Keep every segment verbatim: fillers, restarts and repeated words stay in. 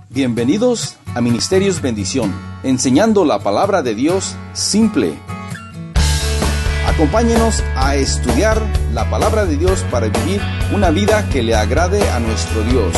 Bienvenidos a Ministerios Bendición, enseñando la palabra de Dios simple. Acompáñenos a estudiar la palabra de Dios para vivir una vida que le agrade a nuestro Dios.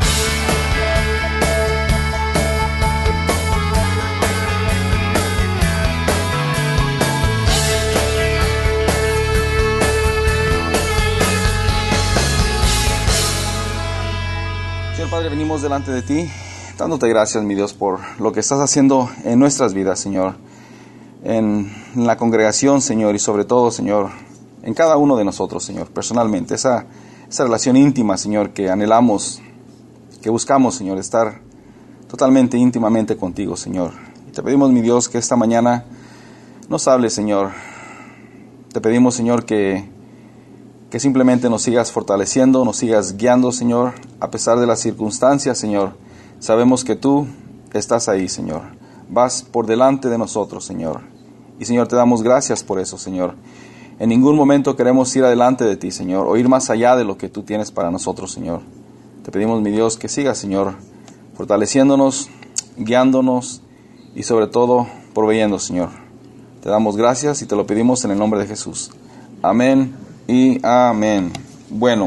Señor Padre, venimos delante de ti, dándote gracias, mi Dios, por lo que estás haciendo en nuestras vidas, Señor, en la congregación, Señor, y sobre todo, Señor, en cada uno de nosotros, Señor, personalmente, esa, esa relación íntima, Señor, que anhelamos, que buscamos, Señor, estar totalmente, íntimamente contigo, Señor. Y te pedimos, mi Dios, que esta mañana nos hables, Señor. Te pedimos, Señor, que, que simplemente nos sigas fortaleciendo, nos sigas guiando, Señor, a pesar de las circunstancias, Señor. Sabemos que tú estás ahí, Señor. Vas por delante de nosotros, Señor. Y, Señor, te damos gracias por eso, Señor. En ningún momento queremos ir adelante de ti, Señor, o ir más allá de lo que tú tienes para nosotros, Señor. Te pedimos, mi Dios, que sigas, Señor, fortaleciéndonos, guiándonos y, sobre todo, proveyendo, Señor. Te damos gracias y te lo pedimos en el nombre de Jesús. Amén y amén. Bueno,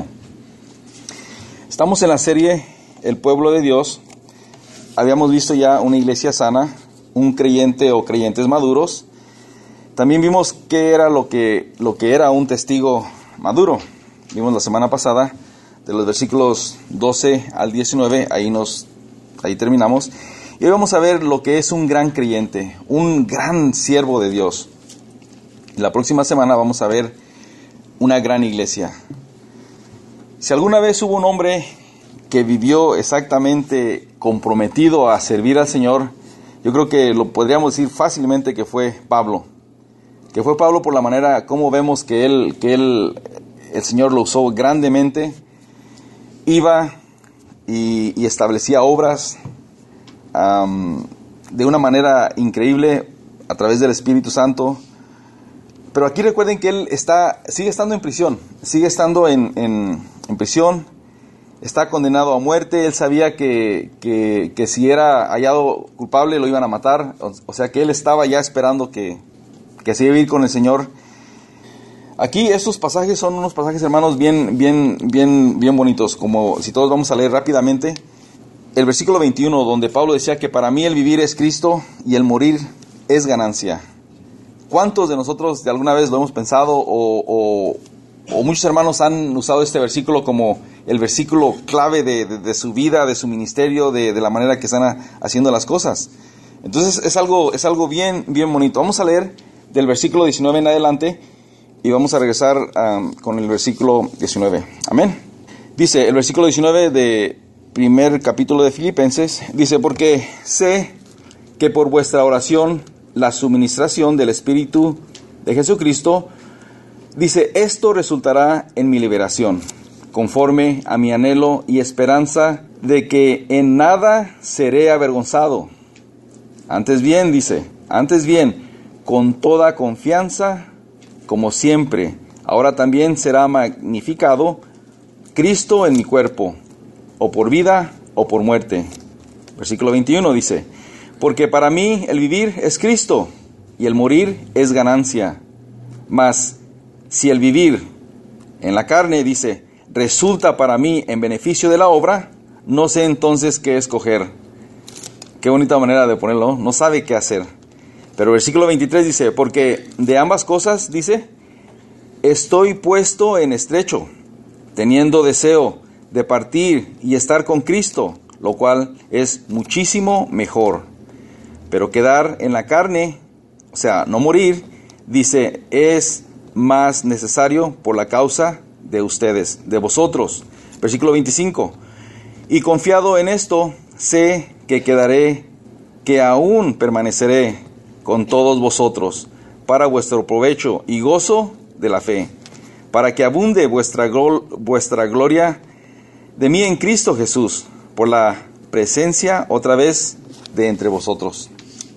estamos en la serie El Pueblo de Dios. Habíamos visto ya una iglesia sana, un creyente o creyentes maduros. También vimos qué era lo que, lo que era un testigo maduro. Vimos la semana pasada de los versículos doce al diecinueve, ahí, nos, ahí terminamos. Y hoy vamos a ver lo que es un gran creyente, un gran siervo de Dios. Y la próxima semana vamos a ver una gran iglesia. Si alguna vez hubo un hombre que vivió exactamente comprometido a servir al Señor, yo creo que lo podríamos decir fácilmente que fue Pablo. Que fue Pablo por la manera como vemos que él, que él, el Señor lo usó grandemente. Iba y, y establecía obras um, de una manera increíble a través del Espíritu Santo. Pero aquí recuerden que él está, sigue estando en prisión, sigue estando en, en, en prisión. Está condenado a muerte. Él sabía que, que, que si era hallado culpable lo iban a matar. O, o sea que él estaba ya esperando que, que se iba a ir con el Señor. Aquí estos pasajes son unos pasajes, hermanos, bien, bien, bien, bien bonitos. Como si todos vamos a leer rápidamente. El versículo veintiuno, donde Pablo decía que para mí el vivir es Cristo y el morir es ganancia. ¿Cuántos de nosotros de alguna vez lo hemos pensado o... o O muchos hermanos han usado este versículo como el versículo clave de, de, de su vida, de su ministerio, de, de la manera que están a, haciendo las cosas? Entonces es algo, es algo bien, bien bonito. Vamos a leer del versículo diecinueve en adelante y vamos a regresar um, con el versículo diecinueve. Amén. Dice el versículo diecinueve de primer capítulo de Filipenses, dice: porque sé que por vuestra oración, la suministración del Espíritu de Jesucristo, dice, esto resultará en mi liberación, conforme a mi anhelo y esperanza de que en nada seré avergonzado. Antes bien, dice, antes bien, con toda confianza, como siempre, ahora también será magnificado Cristo en mi cuerpo, o por vida o por muerte. Versículo veintiuno dice, porque para mí el vivir es Cristo, y el morir es ganancia. Mas si el vivir en la carne, dice, resulta para mí en beneficio de la obra, no sé entonces qué escoger. Qué bonita manera de ponerlo, no sabe qué hacer. Pero el versículo veintitrés dice, porque de ambas cosas, dice, estoy puesto en estrecho, teniendo deseo de partir y estar con Cristo, lo cual es muchísimo mejor. Pero quedar en la carne, o sea, no morir, dice, es más necesario por la causa de ustedes, de vosotros. Versículo veinticinco. Y confiado en esto, sé que quedaré, que aún permaneceré con todos vosotros, para vuestro provecho y gozo de la fe, para que abunde vuestra, vuestra gloria de mí en Cristo Jesús, por la presencia otra vez de entre vosotros.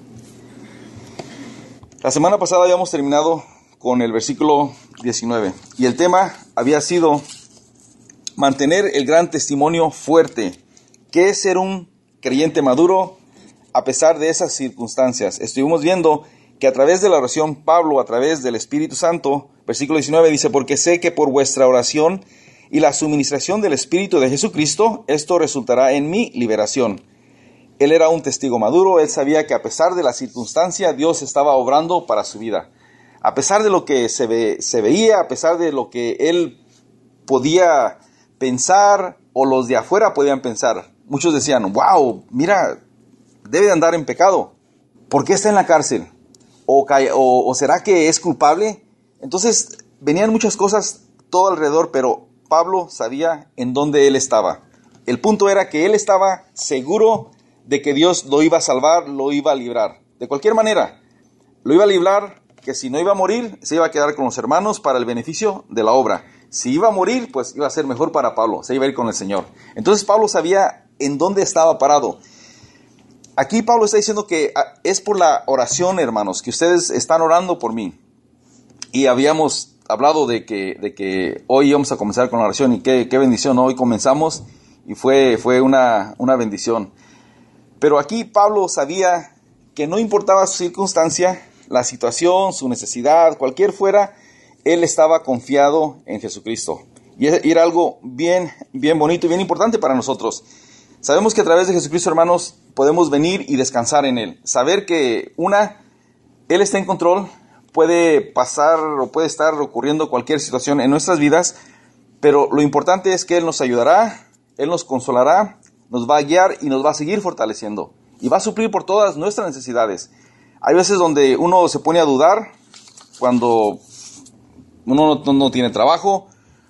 La semana pasada habíamos terminado con el versículo diecinueve. Y el tema había sido mantener el gran testimonio fuerte. ¿Qué es ser un creyente maduro a pesar de esas circunstancias. Estuvimos viendo que a través de la oración, Pablo, a través del Espíritu Santo, versículo diecinueve dice, porque sé que por vuestra oración y la suministración del Espíritu de Jesucristo, esto resultará en mi liberación. Él era un testigo maduro, él sabía que a pesar de la circunstancia, Dios estaba obrando para su vida. A pesar de lo que se, ve, se veía, a pesar de lo que él podía pensar o los de afuera podían pensar. Muchos decían, wow, mira, debe de andar en pecado. ¿Por qué está en la cárcel? ¿O, o, o será que es culpable? Entonces venían muchas cosas todo alrededor, pero Pablo sabía en dónde él estaba. El punto era que él estaba seguro de que Dios lo iba a salvar, lo iba a librar. De cualquier manera, lo iba a librar, que si no iba a morir, se iba a quedar con los hermanos para el beneficio de la obra. Si iba a morir, pues iba a ser mejor para Pablo, se iba a ir con el Señor. Entonces Pablo sabía en dónde estaba parado. Aquí Pablo está diciendo que es por la oración, hermanos, que ustedes están orando por mí. Y habíamos hablado de que, de que hoy íbamos a comenzar con la oración y qué, qué bendición, ¿no? Hoy comenzamos y fue, fue una, una bendición. Pero aquí Pablo sabía que no importaba su circunstancia, la situación, su necesidad, cualquier fuera, él estaba confiado en Jesucristo. Y era algo bien, bien bonito y bien importante para nosotros. Sabemos que a través de Jesucristo, hermanos, podemos venir y descansar en Él. Saber que, una, Él está en control, puede pasar o puede estar ocurriendo cualquier situación en nuestras vidas, pero lo importante es que Él nos ayudará, Él nos consolará, nos va a guiar y nos va a seguir fortaleciendo. Y va a suplir por todas nuestras necesidades. Hay veces donde uno se pone a dudar cuando uno no, no tiene trabajo,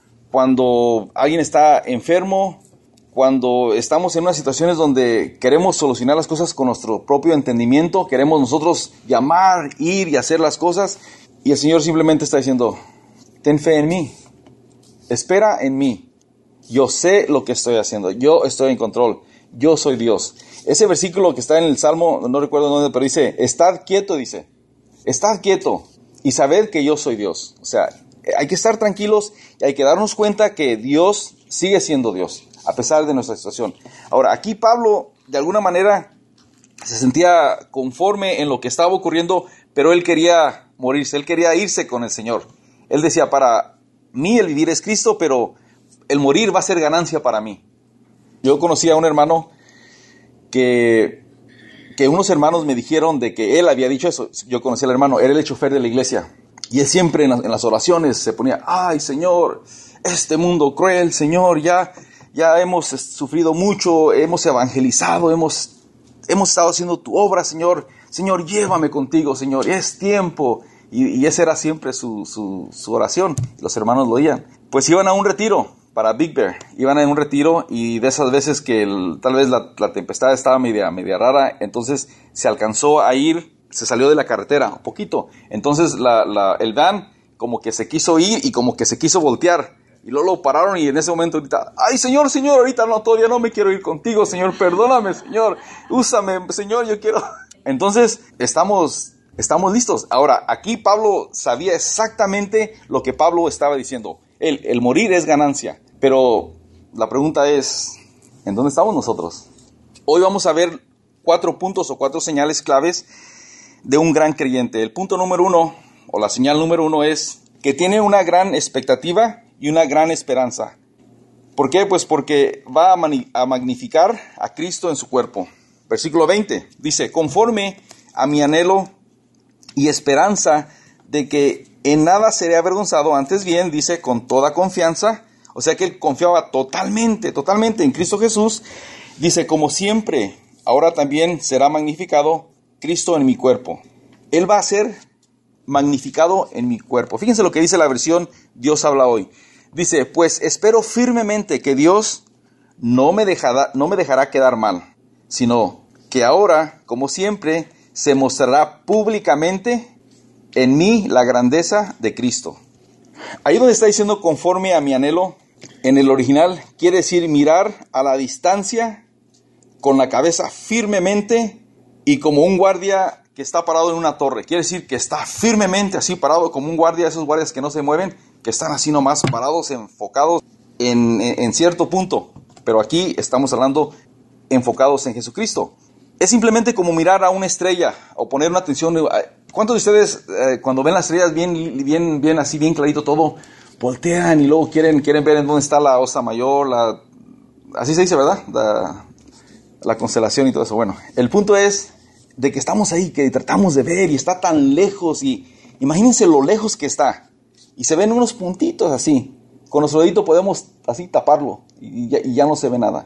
cuando alguien está enfermo, cuando estamos en unas situaciones donde queremos solucionar las cosas con nuestro propio entendimiento, queremos nosotros llamar, ir y hacer las cosas, y el Señor simplemente está diciendo, ten fe en mí, espera en mí, yo sé lo que estoy haciendo, yo estoy en control, yo soy Dios. Ese versículo que está en el Salmo, no recuerdo dónde, pero dice, estad quieto, dice, estad quieto y sabed que yo soy Dios. O sea, hay que estar tranquilos y hay que darnos cuenta que Dios sigue siendo Dios, a pesar de nuestra situación. Ahora, aquí Pablo, de alguna manera, se sentía conforme en lo que estaba ocurriendo, pero él quería morirse, él quería irse con el Señor. Él decía, para mí el vivir es Cristo, pero el morir va a ser ganancia para mí. Yo conocí a un hermano que, que unos hermanos me dijeron de que él había dicho eso. Yo conocí al hermano, era el chofer de la iglesia. Y él siempre en las, en las oraciones se ponía, ay Señor, este mundo cruel, Señor, ya... Ya hemos sufrido mucho, hemos evangelizado, hemos, hemos estado haciendo tu obra, Señor. Señor, llévame contigo, Señor, es tiempo. Y, y esa era siempre su, su, su oración. Los hermanos lo oían. Pues iban a un retiro para Big Bear. Iban a un retiro y de esas veces que el, tal vez la, la tempestad estaba media, media rara, entonces se alcanzó a ir, se salió de la carretera un poquito. Entonces la, la, el van como que se quiso ir y como que se quiso voltear. Y luego lo pararon y en ese momento ahorita, ay Señor, Señor, ahorita no, todavía no me quiero ir contigo, Señor, perdóname, Señor, úsame, Señor, yo quiero. Entonces, estamos, estamos listos. Ahora, aquí Pablo sabía exactamente lo que Pablo estaba diciendo. El, el morir es ganancia, pero la pregunta es, ¿en dónde estamos nosotros? Hoy vamos a ver cuatro puntos o cuatro señales claves de un gran creyente. El punto número uno, o la señal número uno es que tiene una gran expectativa y una gran esperanza. ¿Por qué? Pues porque va a, mani- a magnificar a Cristo en su cuerpo. Versículo veinte dice, conforme a mi anhelo y esperanza de que en nada seré avergonzado, antes bien, dice, con toda confianza, o sea que él confiaba totalmente, totalmente en Cristo Jesús, dice, como siempre, ahora también será magnificado Cristo en mi cuerpo. Él va a ser magnificado en mi cuerpo. Fíjense lo que dice la versión Dios habla hoy. Dice, pues espero firmemente que Dios no me dejará, no me dejará quedar mal, sino que ahora, como siempre, se mostrará públicamente en mí la grandeza de Cristo. Ahí donde está diciendo conforme a mi anhelo, en el original quiere decir mirar a la distancia con la cabeza firmemente y como un guardia que está parado en una torre. Quiere decir que está firmemente así parado como un guardia, esos guardias que no se mueven, que están así nomás parados, enfocados en, en, en cierto punto. Pero aquí estamos hablando enfocados en Jesucristo. Es simplemente como mirar a una estrella o poner una atención. ¿Cuántos de ustedes eh, cuando ven las estrellas bien, bien, bien así, bien clarito todo, voltean y luego quieren, quieren ver en dónde está la Osa Mayor, la, así se dice, ¿verdad? La, la constelación y todo eso. Bueno, el punto es de que estamos ahí, que tratamos de ver y está tan lejos y imagínense lo lejos que está y se ven unos puntitos así. Con nuestro dedito podemos así taparlo y ya, y ya no se ve nada.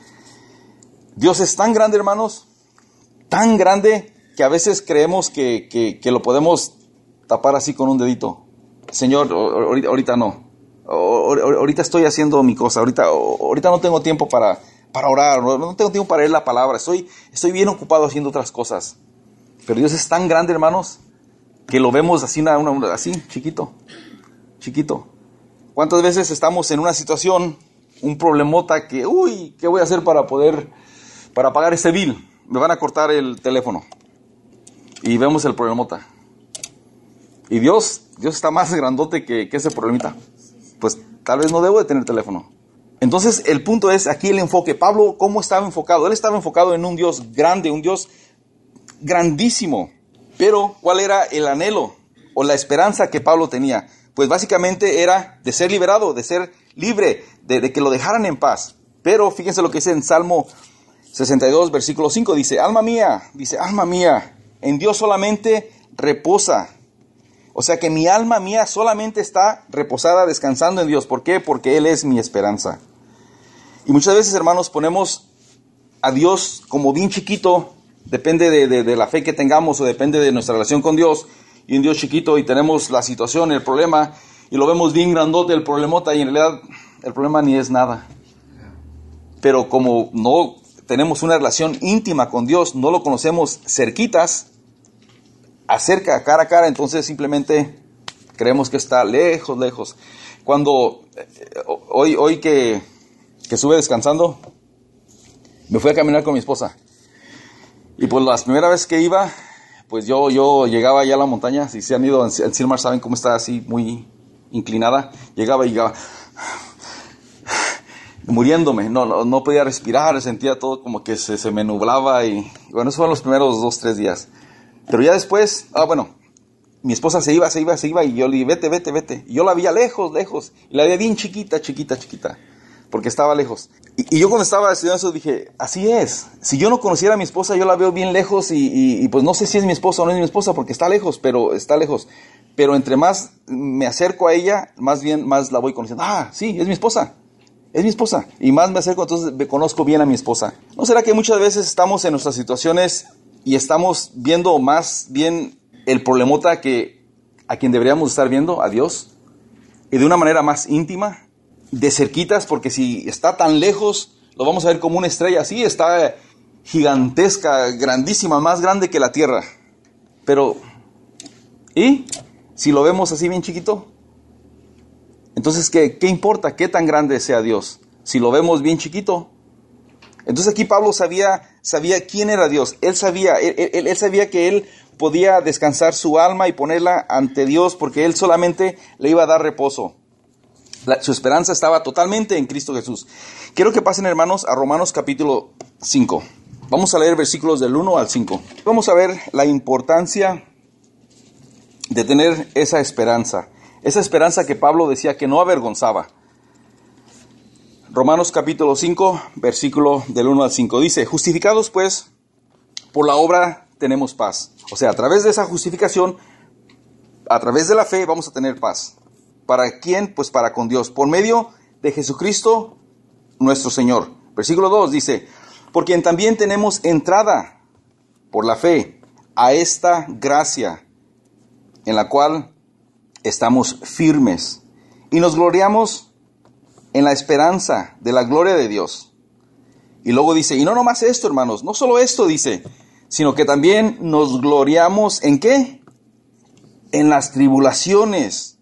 Dios es tan grande, hermanos, tan grande que a veces creemos que, que, que lo podemos tapar así con un dedito. Señor, ahorita, ahorita no. Ahorita estoy haciendo mi cosa. Ahorita, ahorita no tengo tiempo para, para orar. No tengo tiempo para leer la palabra. Estoy, estoy bien ocupado haciendo otras cosas. Pero Dios es tan grande, hermanos, que lo vemos así, una, una, así chiquito, chiquito. ¿Cuántas veces estamos en una situación, un problemota que, uy, ¿qué voy a hacer para poder, para pagar ese bill? Me van a cortar el teléfono. Y vemos el problemota. Y Dios, Dios está más grandote que, que ese problemita. Pues tal vez no debo de tener teléfono. Entonces el punto es aquí el enfoque. Pablo, ¿cómo estaba enfocado? Él estaba enfocado en un Dios grande, un Dios grandísimo. Pero ¿cuál era el anhelo o la esperanza que Pablo tenía? Pues básicamente era de ser liberado, de ser libre, de, de que lo dejaran en paz. Pero fíjense lo que dice en Salmo sesenta y dos, versículo cinco, dice, alma mía, dice, alma mía, en Dios solamente reposa. O sea que mi alma mía solamente está reposada, descansando en Dios. ¿Por qué? Porque Él es mi esperanza. Y muchas veces, hermanos, ponemos a Dios como bien chiquito, depende de, de, de la fe que tengamos o depende de nuestra relación con Dios, y un Dios chiquito y tenemos la situación, el problema, y lo vemos bien grandote, el problemota, y en realidad el problema ni es nada. Pero como no tenemos una relación íntima con Dios, no lo conocemos cerquitas, acerca, cara a cara, entonces simplemente creemos que está lejos, lejos. Cuando eh, hoy, hoy que, que estuve descansando, me fui a caminar con mi esposa. Y pues la primera vez que iba, pues yo, yo llegaba allá a la montaña. Si se han ido en Silmar saben cómo está así muy inclinada. Llegaba y llegaba muriéndome, no, no, no podía respirar, sentía todo como que se, se me nublaba. Y bueno, esos fueron los primeros dos, tres días. Pero ya después, ah bueno, mi esposa se iba, se iba, se iba y yo le dije, vete, vete, vete. Y yo la veía lejos, lejos. Y la veía bien chiquita, chiquita, chiquita. Porque estaba lejos. Y, y yo cuando estaba estudiando eso dije, así es. Si yo no conociera a mi esposa, yo la veo bien lejos y, y, y pues no sé si es mi esposa o no es mi esposa porque está lejos, pero está lejos. Pero entre más me acerco a ella, más bien, más la voy conociendo. Ah, sí, es mi esposa. Es mi esposa. Y más me acerco, entonces me conozco bien a mi esposa. ¿No será que muchas veces estamos en nuestras situaciones y estamos viendo más bien el problemota que a quien deberíamos estar viendo, a Dios? Y de una manera más íntima, de cerquitas, porque si está tan lejos, lo vamos a ver como una estrella. Sí, está gigantesca, grandísima, más grande que la tierra. Pero, ¿y si lo vemos así bien chiquito? Entonces, ¿qué, qué importa qué tan grande sea Dios? Si lo vemos bien chiquito. Entonces aquí Pablo sabía, sabía quién era Dios. Él sabía, él, él, él sabía que él podía descansar su alma y ponerla ante Dios porque él solamente le iba a dar reposo. La, su esperanza estaba totalmente en Cristo Jesús. Quiero que pasen, hermanos, a Romanos capítulo cinco. Vamos a leer versículos del uno al cinco. Vamos a ver la importancia de tener esa esperanza. Esa esperanza que Pablo decía que no avergonzaba. Romanos capítulo cinco, versículo del uno al cinco. Dice, justificados pues por la obra tenemos paz. O sea, a través de esa justificación, a través de la fe vamos a tener paz. ¿Para quién? Pues para con Dios. Por medio de Jesucristo nuestro Señor. Versículo dos dice, por quien también tenemos entrada por la fe a esta gracia en la cual estamos firmes y nos gloriamos en la esperanza de la gloria de Dios. Y luego dice, y no nomás esto, hermanos, no solo esto dice, sino que también nos gloriamos ¿en qué? En las tribulaciones.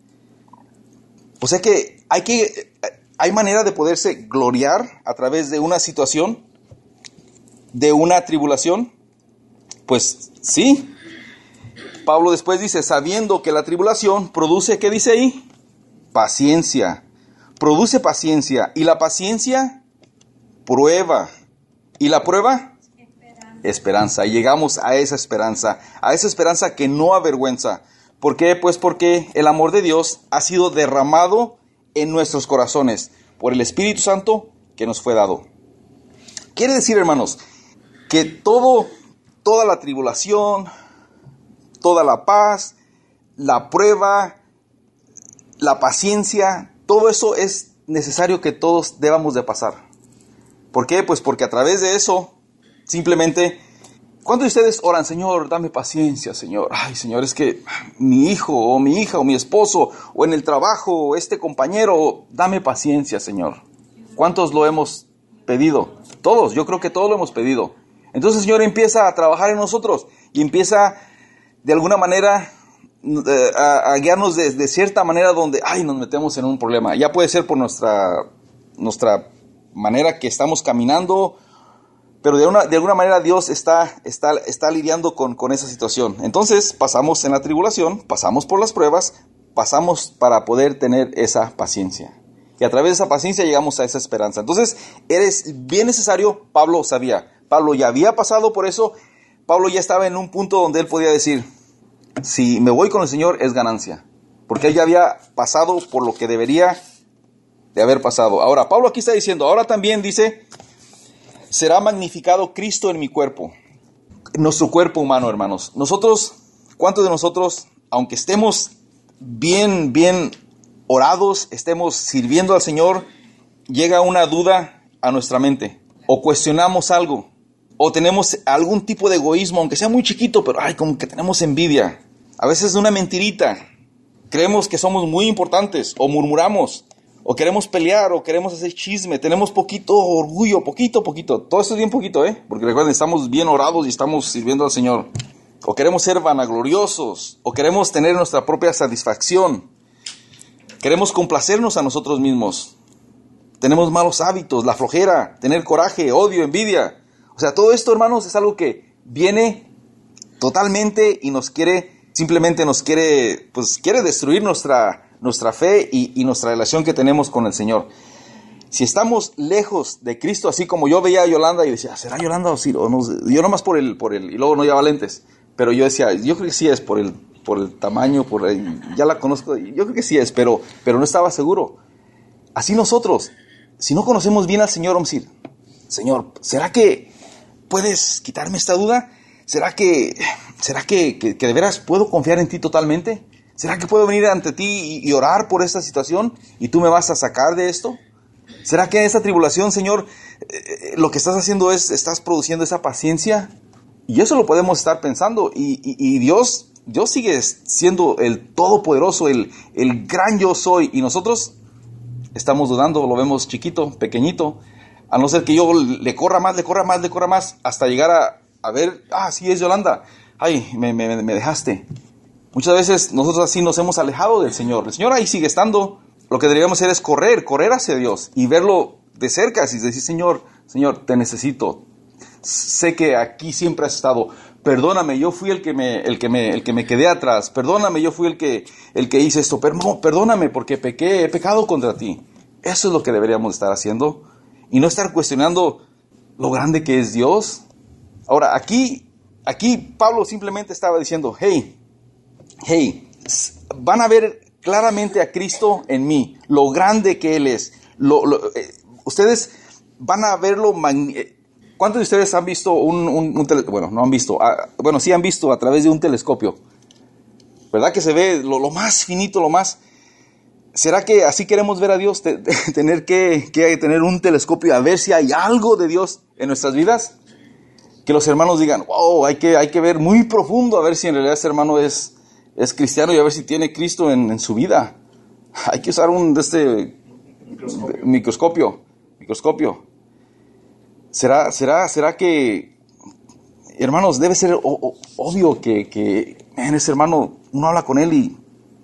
O sea que hay que hay manera de poderse gloriar a través de una situación, de una tribulación. Pues sí. Pablo después dice, sabiendo que la tribulación produce, ¿qué dice ahí? Paciencia. Produce paciencia. Y la paciencia, prueba. ¿Y la prueba? Esperanza. Esperanza. Y llegamos a esa esperanza, a esa esperanza que no avergüenza. ¿Por qué? Pues porque el amor de Dios ha sido derramado en nuestros corazones por el Espíritu Santo que nos fue dado. Quiere decir, hermanos, que todo, toda la tribulación, toda la paz, la prueba, la paciencia, todo eso es necesario que todos debamos de pasar. ¿Por qué? Pues porque a través de eso, simplemente, ¿cuántos de ustedes oran, Señor, dame paciencia, Señor? Ay, Señor, es que mi hijo, o mi hija, o mi esposo, o en el trabajo, o este compañero, dame paciencia, Señor. ¿Cuántos lo hemos pedido? Todos, yo creo que todos lo hemos pedido. Entonces el Señor empieza a trabajar en nosotros y empieza de alguna manera eh, a, a guiarnos de, de cierta manera donde, ay, nos metemos en un problema. Ya puede ser por nuestra, nuestra manera que estamos caminando, pero de, una, de alguna manera Dios está, está, está lidiando con, con esa situación. Entonces pasamos en la tribulación, pasamos por las pruebas, pasamos para poder tener esa paciencia. Y a través de esa paciencia llegamos a esa esperanza. Entonces, eres bien necesario, Pablo sabía. Pablo ya había pasado por eso. Pablo ya estaba en un punto donde él podía decir, si me voy con el Señor es ganancia. Porque él ya había pasado por lo que debería de haber pasado. Ahora, Pablo aquí está diciendo, ahora también dice, será magnificado Cristo en mi cuerpo. Nuestro cuerpo humano, hermanos. Nosotros, ¿cuántos de nosotros, aunque estemos bien, bien orados, estemos sirviendo al Señor, llega una duda a nuestra mente? O cuestionamos algo. O tenemos algún tipo de egoísmo, aunque sea muy chiquito, pero ay, como que tenemos envidia. A veces una mentirita. Creemos que somos muy importantes, o murmuramos, o queremos pelear, o queremos hacer chisme. Tenemos poquito orgullo, poquito, poquito. Todo esto es bien poquito, ¿eh? Porque recuerden, estamos bien orados y estamos sirviendo al Señor. O queremos ser vanagloriosos, o queremos tener nuestra propia satisfacción. Queremos complacernos a nosotros mismos. Tenemos malos hábitos, la flojera, tener coraje, odio, envidia. O sea, todo esto, hermanos, es algo que viene totalmente y nos quiere, simplemente nos quiere, pues quiere destruir nuestra, nuestra fe y, y nuestra relación que tenemos con el Señor. Si estamos lejos de Cristo, así como yo veía a Yolanda y decía, ¿será Yolanda o sí? O no, yo nomás por el, por el, y luego no llevaba lentes. Pero yo decía, yo creo que sí es por el, por el tamaño, por el, ya la conozco, yo creo que sí es, pero, pero no estaba seguro. Así nosotros, si no conocemos bien al Señor, vamos a decir, Señor, ¿será que puedes quitarme esta duda? ¿Será que, será que, que, que de veras puedo confiar en ti totalmente? ¿Será que puedo venir ante ti y, y orar por esta situación y tú me vas a sacar de esto? ¿Será que en esta tribulación, Señor, eh, lo que estás haciendo es, estás produciendo esa paciencia? Y eso lo podemos estar pensando. Y, y, y Dios, Dios sigue siendo el todopoderoso, el, el gran yo soy. Y nosotros estamos dudando, lo vemos chiquito, pequeñito. A no ser que yo le corra más, le corra más, le corra más, hasta llegar a, a ver, ah, sí es Yolanda. Ay, me, me, me dejaste. Muchas veces nosotros así nos hemos alejado del Señor. El Señor ahí sigue estando. Lo que deberíamos hacer es correr, correr hacia Dios y verlo de cerca y decir, Señor, Señor, te necesito. Sé que aquí siempre has estado. Perdóname, yo fui el que me, el que me, el que me quedé atrás. Perdóname, yo fui el que, el que hice esto. Pero no, perdóname porque pequé, he pecado contra ti. Eso es lo que deberíamos estar haciendo y no estar cuestionando lo grande que es Dios. Ahora, aquí, aquí Pablo simplemente estaba diciendo, hey, hey, van a ver claramente a Cristo en mí, lo grande que Él es. Lo, lo, eh, ustedes van a verlo. Magn- ¿Cuántos de ustedes han visto un, un, un tele- bueno, no han visto, ah, bueno, sí han visto a través de un telescopio? ¿Verdad que se ve lo, lo más finito, lo más? ¿Será que así queremos ver a Dios? Te, te, tener que, que tener un telescopio a ver si hay algo de Dios en nuestras vidas. Que los hermanos digan, wow, hay que, hay que ver muy profundo a ver si en realidad ese hermano es, es cristiano y a ver si tiene Cristo en, en su vida. Hay que usar un de este microscopio. microscopio, microscopio. ¿Será, será, será que, hermanos, debe ser o, o, obvio que, que en ese hermano uno habla con él y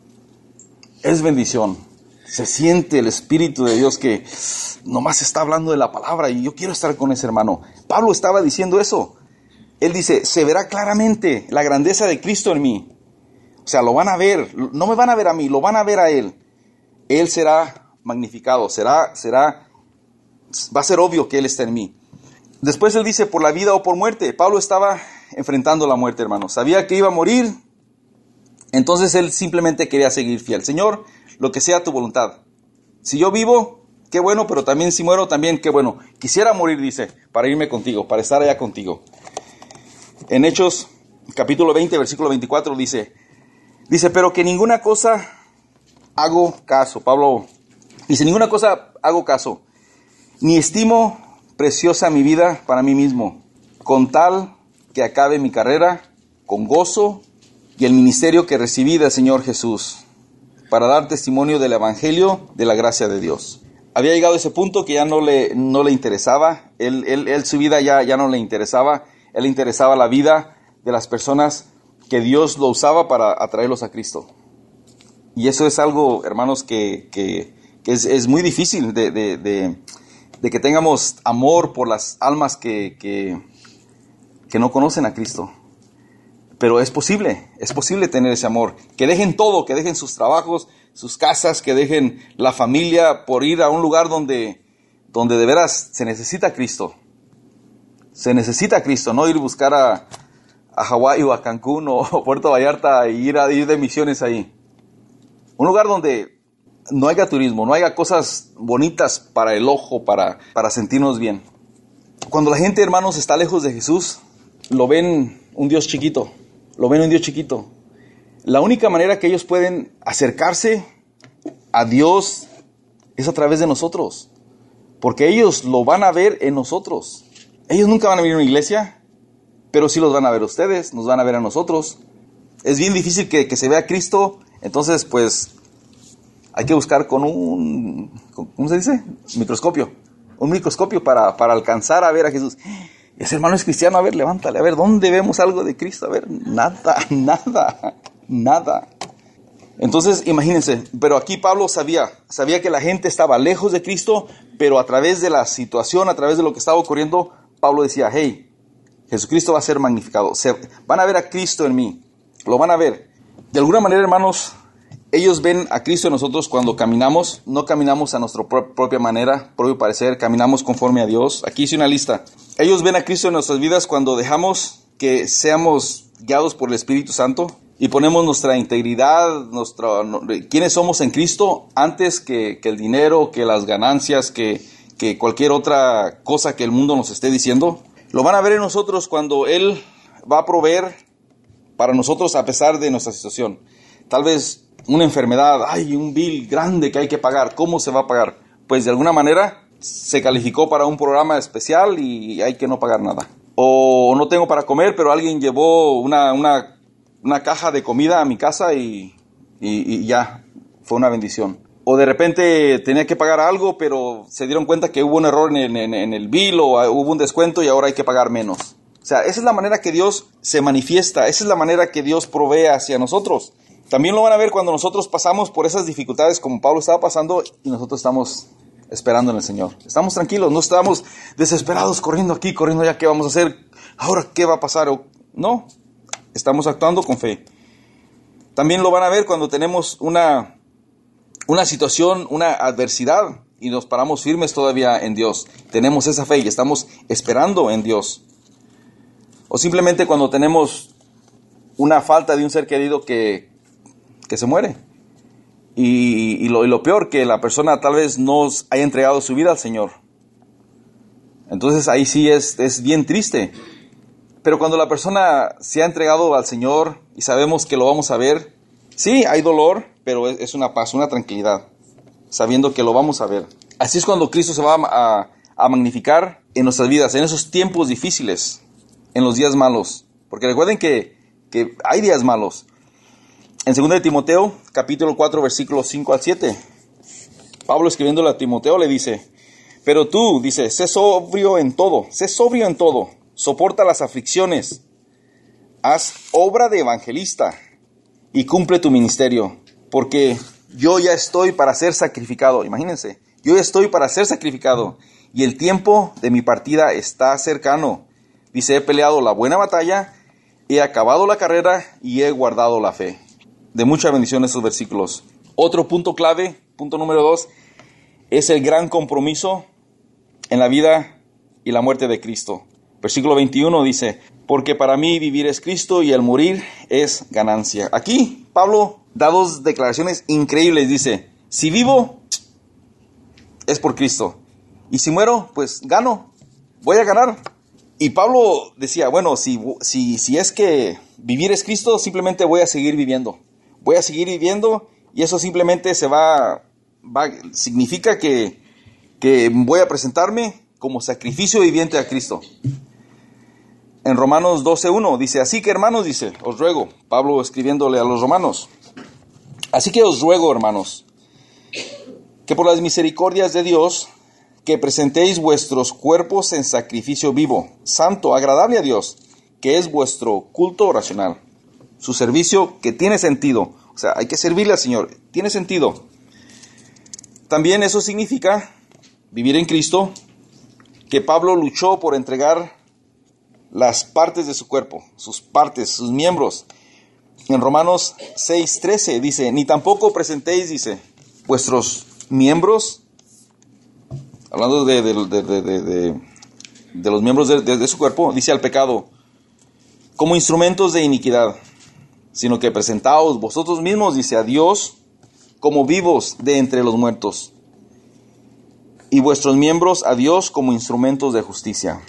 es bendición? Se siente el Espíritu de Dios que nomás está hablando de la palabra y yo quiero estar con ese hermano. Pablo estaba diciendo eso. Él dice, se verá claramente la grandeza de Cristo en mí. O sea, lo van a ver, no me van a ver a mí, lo van a ver a Él. Él será magnificado, será, será, va a ser obvio que Él está en mí. Después él dice, por la vida o por muerte. Pablo estaba enfrentando la muerte, hermanos. Sabía que iba a morir. Entonces él simplemente quería seguir fiel. Señor, lo que sea tu voluntad. Si yo vivo, qué bueno, pero también si muero, también qué bueno. Quisiera morir, dice, para irme contigo, para estar allá contigo. En Hechos, capítulo veinte, versículo veinticuatro, dice, dice, pero que ninguna cosa hago caso. Pablo dice, ninguna cosa hago caso, ni estimo preciosa mi vida para mí mismo, con tal que acabe mi carrera con gozo y el ministerio que recibí del Señor Jesús, para dar testimonio del evangelio de la gracia de Dios. Había llegado a ese punto que ya no le, no le interesaba, él, él, él su vida ya, ya no le interesaba, él le interesaba la vida de las personas que Dios lo usaba para atraerlos a Cristo. Y eso es algo, hermanos, que, que, que es, es muy difícil de, de, de, de que tengamos amor por las almas que, que, que no conocen a Cristo. Pero es posible, es posible tener ese amor. Que dejen todo, que dejen sus trabajos, sus casas, que dejen la familia por ir a un lugar donde, donde de veras se necesita a Cristo. Se necesita a Cristo, no ir a buscar a, a Hawái o a Cancún o a Puerto Vallarta e ir a ir de misiones ahí. Un lugar donde no haya turismo, no haya cosas bonitas para el ojo, para, para sentirnos bien. Cuando la gente, hermanos, está lejos de Jesús, lo ven un Dios chiquito. Lo ven un Dios chiquito. La única manera que ellos pueden acercarse a Dios es a través de nosotros. Porque ellos lo van a ver en nosotros. Ellos nunca van a venir a una iglesia, pero sí los van a ver ustedes, nos van a ver a nosotros. Es bien difícil que, que se vea a Cristo, entonces pues hay que buscar con un, ¿cómo se dice? Microscopio. Un microscopio para, para alcanzar a ver a Jesús. Ese hermano es cristiano, a ver, levántale, a ver, ¿dónde vemos algo de Cristo? A ver, nada, nada, nada. Entonces, imagínense, pero aquí Pablo sabía, sabía que la gente estaba lejos de Cristo, pero a través de la situación, a través de lo que estaba ocurriendo, Pablo decía, hey, Jesucristo va a ser magnificado, se, van a ver a Cristo en mí, lo van a ver. De alguna manera, hermanos, ellos ven a Cristo en nosotros cuando caminamos, no caminamos a nuestra pro- propia manera, propio parecer, caminamos conforme a Dios. Aquí hice una lista. Ellos ven a Cristo en nuestras vidas cuando dejamos que seamos guiados por el Espíritu Santo y ponemos nuestra integridad, nuestra, no, quiénes somos en Cristo antes que, que el dinero, que las ganancias, que, que cualquier otra cosa que el mundo nos esté diciendo. Lo van a ver en nosotros cuando Él va a proveer para nosotros a pesar de nuestra situación. Tal vez una enfermedad, hay un bill grande que hay que pagar. ¿Cómo se va a pagar? Pues de alguna manera se calificó para un programa especial y hay que no pagar nada. O no tengo para comer, pero alguien llevó una, una, una caja de comida a mi casa y, y, y ya, fue una bendición. O de repente tenía que pagar algo, pero se dieron cuenta que hubo un error en, en, en el bill o hubo un descuento y ahora hay que pagar menos. O sea, esa es la manera que Dios se manifiesta, esa es la manera que Dios provee hacia nosotros. También lo van a ver cuando nosotros pasamos por esas dificultades como Pablo estaba pasando y nosotros estamos esperando en el Señor. Estamos tranquilos, no estamos desesperados corriendo aquí, corriendo allá, ¿qué vamos a hacer? Ahora, ¿qué va a pasar? No, estamos actuando con fe. También lo van a ver cuando tenemos una, una situación, una adversidad y nos paramos firmes todavía en Dios. Tenemos esa fe y estamos esperando en Dios. O simplemente cuando tenemos una falta de un ser querido que, que se muere. Y, y, lo, y lo peor, que la persona tal vez no haya entregado su vida al Señor. Entonces ahí sí es, es bien triste. Pero cuando la persona se ha entregado al Señor y sabemos que lo vamos a ver, sí, hay dolor, pero es, es una paz, una tranquilidad, sabiendo que lo vamos a ver. Así es cuando Cristo se va a, a magnificar en nuestras vidas, en esos tiempos difíciles, en los días malos. Porque recuerden que, que hay días malos. En segunda de Timoteo, capítulo cuatro, versículos cinco al siete, Pablo escribiéndole a Timoteo le dice, pero tú, dice, sé sobrio en todo, sé sobrio en todo, soporta las aflicciones, haz obra de evangelista y cumple tu ministerio, porque yo ya estoy para ser sacrificado. Imagínense, yo ya estoy para ser sacrificado y el tiempo de mi partida está cercano. Dice, he peleado la buena batalla, he acabado la carrera y he guardado la fe. De mucha bendición estos versículos. Otro punto clave, punto número dos, es el gran compromiso en la vida y y la muerte de Cristo. Versículo veintiuno dice, porque para mí vivir es Cristo y el morir es ganancia. Aquí Pablo da dos declaraciones increíbles. Dice, si vivo, es por Cristo. Y si muero, pues gano, voy a ganar. Y Pablo decía, bueno, si, si, si es que vivir es Cristo, simplemente voy a seguir viviendo. Voy a seguir viviendo y eso simplemente se va, va significa que, que voy a presentarme como sacrificio viviente a Cristo. En Romanos doce uno dice, así que hermanos, dice, os ruego, Pablo escribiéndole a los romanos, así que os ruego, hermanos, que por las misericordias de Dios, que presentéis vuestros cuerpos en sacrificio vivo, santo, agradable a Dios, que es vuestro culto racional. Su servicio que tiene sentido, o sea, hay que servirle al Señor, tiene sentido. También eso significa vivir en Cristo, que Pablo luchó por entregar las partes de su cuerpo, sus partes, sus miembros. En Romanos seis trece dice, ni tampoco presentéis, dice, vuestros miembros, hablando de, de, de, de, de, de los miembros de, de, de su cuerpo, dice al pecado, como instrumentos de iniquidad, sino que presentaos vosotros mismos, dice, a Dios como vivos de entre los muertos, y vuestros miembros a Dios como instrumentos de justicia.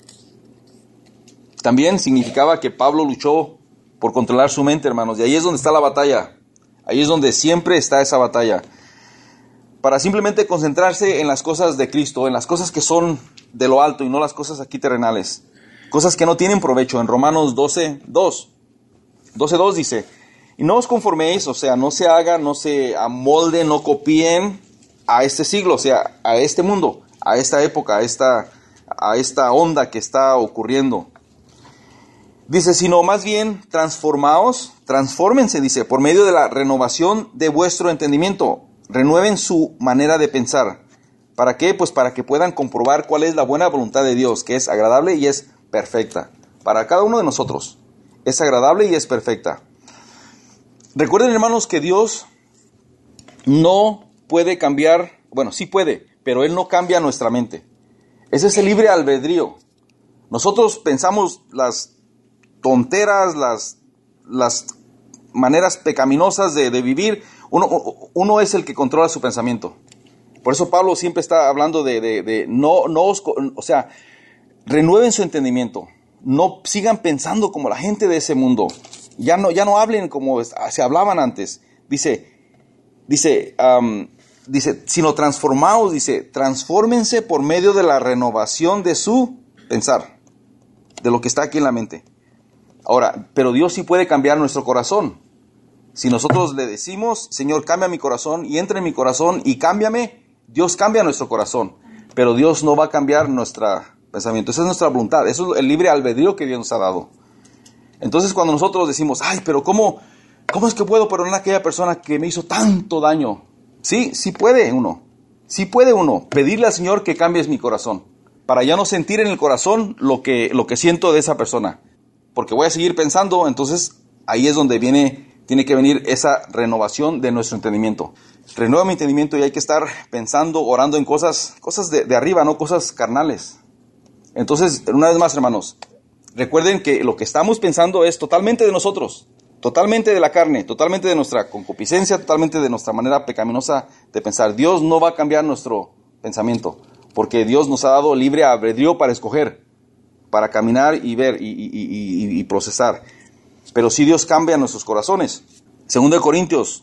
También significaba que Pablo luchó por controlar su mente, hermanos, y ahí es donde está la batalla, ahí es donde siempre está esa batalla, para simplemente concentrarse en las cosas de Cristo, en las cosas que son de lo alto y no las cosas aquí terrenales, cosas que no tienen provecho. En Romanos doce dos, doce dos dice, y no os conforméis, o sea, no se hagan, no se amolden, no copien a este siglo, o sea, a este mundo, a esta época, a esta, a esta onda que está ocurriendo. Dice, sino más bien transformaos, transfórmense, dice, por medio de la renovación de vuestro entendimiento. Renueven su manera de pensar. ¿Para qué? Pues para que puedan comprobar cuál es la buena voluntad de Dios, que es agradable y es perfecta. Para cada uno de nosotros es agradable y es perfecta. Recuerden, hermanos, que Dios no puede cambiar, bueno, sí puede, pero Él no cambia nuestra mente. Ese es el libre albedrío. Nosotros pensamos las tonteras, las, las maneras pecaminosas de, de vivir. Uno, uno es el que controla su pensamiento. Por eso Pablo siempre está hablando de, de, de no, no os, o sea, renueven su entendimiento. No sigan pensando como la gente de ese mundo. Ya no, ya no hablen como se hablaban antes. Dice, dice, um, dice, sino transformaos, dice, transfórmense por medio de la renovación de su pensar, de lo que está aquí en la mente. Ahora, pero Dios sí puede cambiar nuestro corazón. Si nosotros le decimos, Señor, cambia mi corazón y entra en mi corazón y cámbiame, Dios cambia nuestro corazón. Pero Dios no va a cambiar nuestro pensamiento. Esa es nuestra voluntad. Eso es el libre albedrío que Dios nos ha dado. Entonces, cuando nosotros decimos, ay, pero ¿cómo, cómo es que puedo perdonar a aquella persona que me hizo tanto daño? Sí, sí puede uno. Sí puede uno pedirle al Señor que cambies mi corazón, para ya no sentir en el corazón lo que, lo que siento de esa persona. Porque voy a seguir pensando, entonces ahí es donde viene, tiene que venir esa renovación de nuestro entendimiento. Renueva mi entendimiento y hay que estar pensando, orando en cosas, cosas de, de arriba, no cosas carnales. Entonces, una vez más, hermanos, recuerden que lo que estamos pensando es totalmente de nosotros, totalmente de la carne, totalmente de nuestra concupiscencia, totalmente de nuestra manera pecaminosa de pensar. Dios no va a cambiar nuestro pensamiento, porque Dios nos ha dado libre albedrío para escoger, para caminar y ver y, y, y, y procesar. Pero sí Dios cambia nuestros corazones. Segundo de Corintios,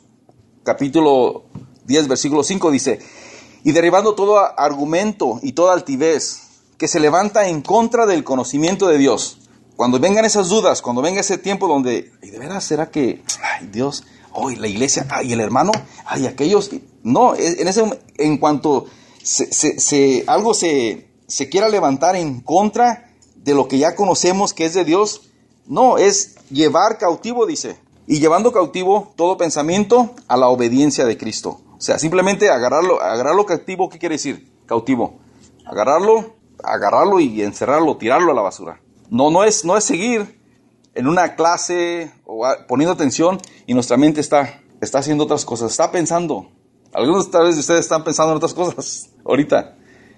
capítulo diez, versículo cinco, dice, y derribando todo argumento y toda altivez que se levanta en contra del conocimiento de Dios. Cuando vengan esas dudas, cuando venga ese tiempo donde, ¿y de veras será que, ay Dios, hoy la iglesia, ay el hermano, ay aquellos? No, en ese, en cuanto se, se, se, algo se, se quiera levantar en contra de lo que ya conocemos que es de Dios, no, es llevar cautivo, dice, y llevando cautivo todo pensamiento a la obediencia de Cristo. O sea, simplemente agarrarlo, agarrarlo cautivo, ¿qué quiere decir? Cautivo. Agarrarlo, agarrarlo y encerrarlo, tirarlo a la basura. No, no es, no es seguir en una clase o a, poniendo atención y nuestra mente está, está haciendo otras cosas, está pensando. Algunos tal vez de ustedes están pensando en otras cosas ahorita.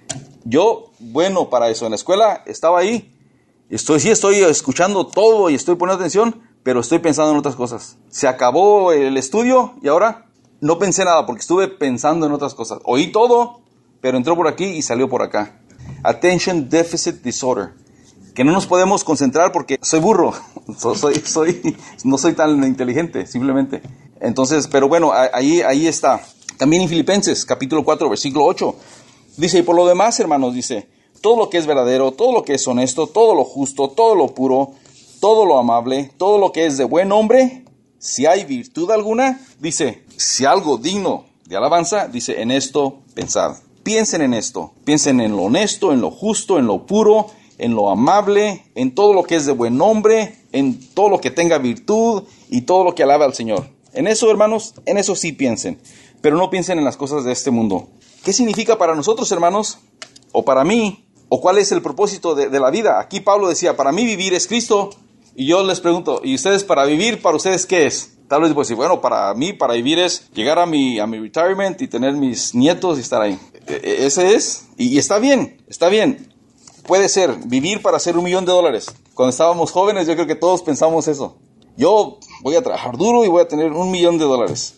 Yo, bueno para eso. En la escuela estaba ahí. Estoy, sí, estoy escuchando todo y estoy poniendo atención, pero estoy pensando en otras cosas. Se acabó el estudio y ahora no pensé nada porque estuve pensando en otras cosas. Oí todo, pero entró por aquí y salió por acá. Attention Deficit Disorder. Que no nos podemos concentrar porque soy burro. Soy, soy, no soy tan inteligente, simplemente. Entonces, pero bueno, ahí, ahí está. También en Filipenses, capítulo cuatro, versículo ocho. Dice, y por lo demás, hermanos, dice, todo lo que es verdadero, todo lo que es honesto, todo lo justo, todo lo puro, todo lo amable, todo lo que es de buen nombre, si hay virtud alguna, dice, si algo digno de alabanza, dice, en esto pensad. Piensen en esto, piensen en lo honesto, en lo justo, en lo puro, en lo amable, en todo lo que es de buen nombre, en todo lo que tenga virtud y todo lo que alabe al Señor. En eso, hermanos, en eso sí piensen, pero no piensen en las cosas de este mundo. ¿Qué significa para nosotros, hermanos? O para mí, o cuál es el propósito de, de la vida. Aquí Pablo decía, para mí vivir es Cristo. Y yo les pregunto, ¿y ustedes para vivir, para ustedes qué es? Tal vez pues, bueno, para mí, para vivir es llegar a mi, a mi retirement y tener mis nietos y estar ahí. E- ese es, y, y está bien, está bien. Puede ser, vivir para hacer un millón de dólares. Cuando estábamos jóvenes, yo creo que todos pensamos eso. Yo voy a trabajar duro y voy a tener un millón de dólares.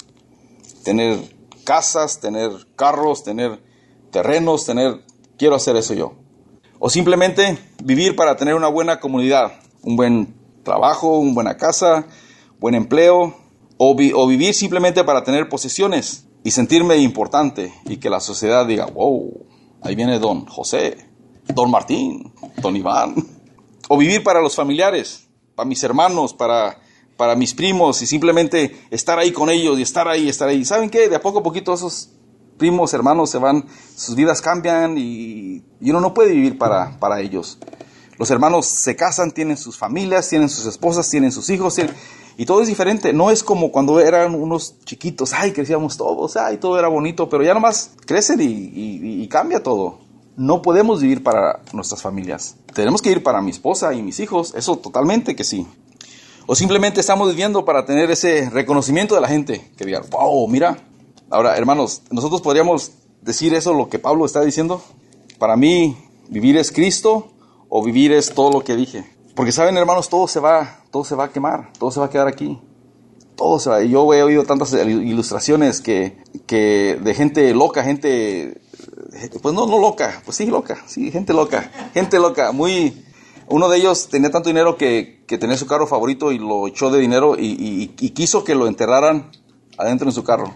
Tener casas, tener carros, tener terrenos, tener... Quiero hacer eso yo. O simplemente vivir para tener una buena comunidad, un buen trabajo, una buena casa, buen empleo. O, vi- o vivir simplemente para tener posesiones y sentirme importante y que la sociedad diga, wow, ahí viene don José, don Martín, don Iván. O vivir para los familiares, para mis hermanos, para... para mis primos y simplemente estar ahí con ellos y estar ahí, estar ahí. ¿Saben qué? De a poco a poquito esos primos, hermanos se van, sus vidas cambian y, y uno no puede vivir para, para ellos. Los hermanos se casan, tienen sus familias, tienen sus esposas, tienen sus hijos tienen, y todo es diferente. No es como cuando eran unos chiquitos, ay, crecíamos todos, ay, todo era bonito, pero ya nomás crecen y, y, y cambia todo. No podemos vivir para nuestras familias. Tenemos que ir para mi esposa y mis hijos, eso totalmente que sí. O simplemente estamos viviendo para tener ese reconocimiento de la gente. Que diga, wow, mira. Ahora, hermanos, nosotros podríamos decir eso, lo que Pablo está diciendo. Para mí, vivir es Cristo o vivir es todo lo que dije. Porque saben, hermanos, todo se va, todo se va a quemar. Todo se va a quedar aquí. Todo se va. Y yo he oído tantas ilustraciones que, que de gente loca, gente... Pues no, no loca. Pues sí, loca. Sí, gente loca. Gente loca. Muy... Uno de ellos tenía tanto dinero que, que tenía su carro favorito y lo echó de dinero y, y, y quiso que lo enterraran adentro en su carro.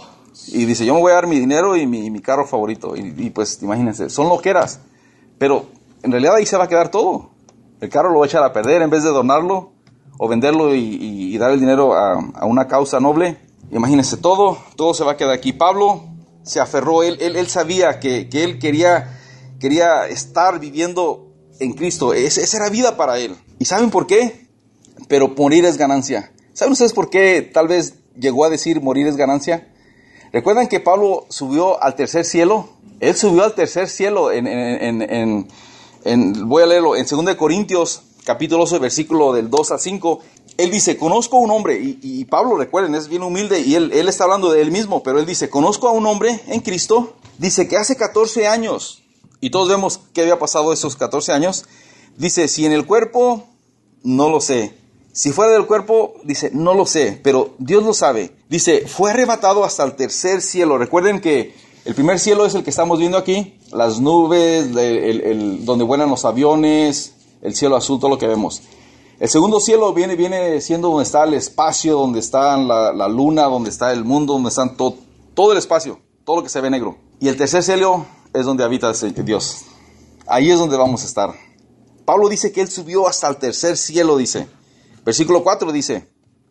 Y dice, yo me voy a dar mi dinero y mi, mi carro favorito. Y, y pues, imagínense, son loqueras. Pero en realidad ahí se va a quedar todo. El carro lo va a echar a perder en vez de donarlo o venderlo y, y, y dar el dinero a, a una causa noble. Imagínense, todo, todo se va a quedar aquí. Pablo se aferró, él, él, él sabía que, que él quería, quería estar viviendo en Cristo. Esa, esa era vida para él. ¿Y saben por qué? Pero morir es ganancia. ¿Saben ustedes por qué tal vez llegó a decir morir es ganancia? ¿Recuerdan que Pablo subió al tercer cielo? Él subió al tercer cielo en, en, en, en, en voy a leerlo, en segunda de Corintios, capítulo ocho, versículo del dos al cinco. Él dice, conozco a un hombre, y, y Pablo, recuerden, es bien humilde, y él, él está hablando de él mismo, pero él dice, conozco a un hombre en Cristo, dice que hace catorce años, y todos vemos qué había pasado esos catorce años, dice, si en el cuerpo, no lo sé. Si fuera del cuerpo, dice, no lo sé, pero Dios lo sabe. Dice, fue arrebatado hasta el tercer cielo. Recuerden que el primer cielo es el que estamos viendo aquí, las nubes, el, el, el, donde vuelan los aviones, el cielo azul, todo lo que vemos. El segundo cielo viene, viene siendo donde está el espacio, donde está la, la luna, donde está el mundo, donde está todo, todo el espacio, todo lo que se ve negro. Y el tercer cielo es donde habita Dios. Ahí es donde vamos a estar. Pablo dice que él subió hasta el tercer cielo, dice. Versículo cuatro dice,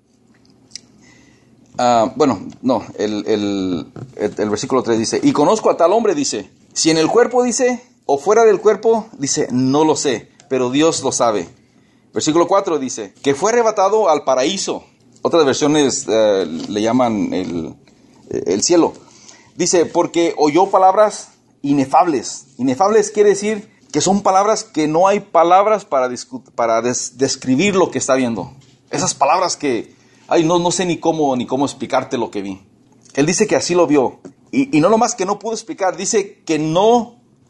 uh, bueno, no, el, el, el, el versículo tres dice, y conozco a tal hombre, dice, si en el cuerpo, dice, o fuera del cuerpo, dice, no lo sé, pero Dios lo sabe. Versículo cuatro dice, que fue arrebatado al paraíso. Otras versiones uh, le llaman el, el cielo. Dice, porque oyó palabras inefables. Inefables quiere decir que son palabras que no hay palabras para, discu- para des- describir lo que está viendo. Esas palabras que, ay, no, no sé ni cómo, ni cómo explicarte lo que vi. Él dice que así lo vio. Y, y no nomás que no pudo explicar, dice que no